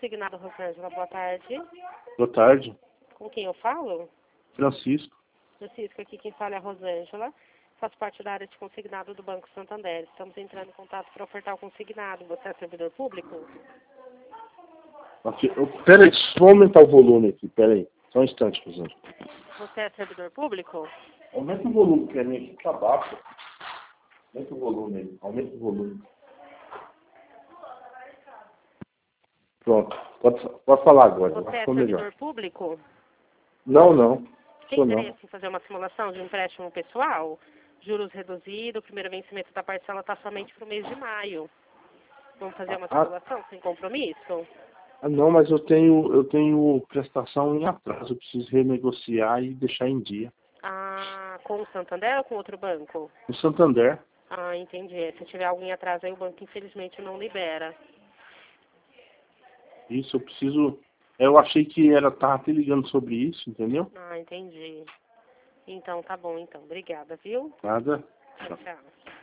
consignado, Rosângela. Boa tarde. Boa tarde. Com quem eu falo? Francisco. Francisco, aqui quem fala é a Rosângela. Faço parte da área de consignado do Banco Santander. Estamos entrando em contato para ofertar o consignado. Você é servidor público? Peraí, vou aumentar o volume aqui. Peraí, só um instante, Rosângela. Você é servidor público? Aumenta o volume, que a minha aqui tá baixo. Aumenta o volume aí, aumenta o volume. Pronto, pode falar agora. Você é Ficou servidor melhor. público? Não. Tem Sou não. interesse em fazer uma simulação de um empréstimo pessoal? Juros reduzidos, o primeiro vencimento da parcela está somente para o mês de maio. Vamos fazer uma simulação sem compromisso? Não, mas eu tenho prestação em atraso. Eu preciso renegociar e deixar em dia. Ah, com o Santander ou com outro banco? No Santander. Ah, entendi. Se tiver alguém atrás aí, o banco infelizmente não libera. Isso, eu preciso... Eu achei que tava te ligando sobre isso, entendeu? Ah, entendi. Então, tá bom, então. Obrigada, viu? Nada. Tchau, tchau.